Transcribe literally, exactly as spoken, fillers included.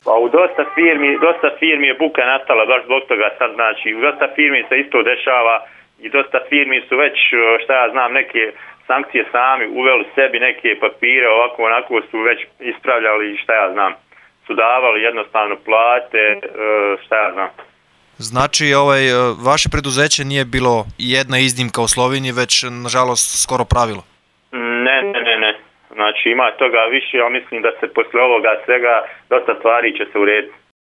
Pa u dosta firmi, dosta firmi je buka nastala baš zbog toga sad, znači u dosta firmi se isto dešava i dosta firmi su već, šta ja znam, neke sankcije sami uveli sebi, neke papire, ovako onako su već ispravljali, šta ja znam, su davali jednostavno plate, šta ja znam. Znači, ovaj, vaše preduzeće nije bilo jedna iznimka u Sloveniji, već nažalost skoro pravilo? Ne, ne, ne, ne. Znači ima toga više, ja mislim da se posle ovoga svega dosta stvari će se urediti.